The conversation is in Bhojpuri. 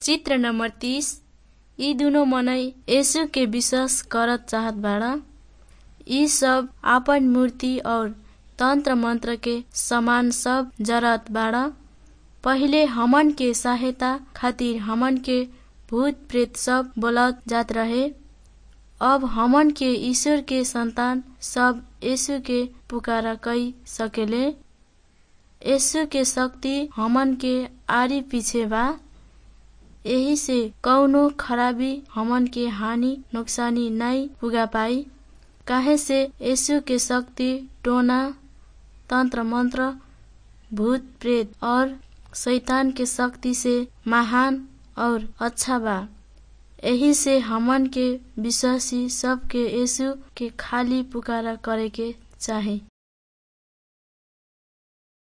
चित्र नंबर 30। यी दुनो मनै यीशु के विश्वास करत चाहत बाड़ा। यी सब आपन मूर्ति और तंत्र मंत्र के सामान सब जरत बाड़ा। पहिले हमन के सहायता खातिर हमन के भूत प्रेत सब बोलत जात रहे। अब हमन के ईश्वर के संतान सब यीशु के पुकारा कई सकेले। यीशु के शक्ति हमन के आरी पीछे बा। यही से कौनो खराबी हमन के हानि नुकसानी नहीं पुगा पाई। काहे से यीशु के शक्ति टोना तंत्र मंत्र भूत प्रेत और शैतान के शक्ति से महान और अच्छा बा। यही से हमन के विश्वासी सबके यीशु के खाली पुकारा करे के चाही।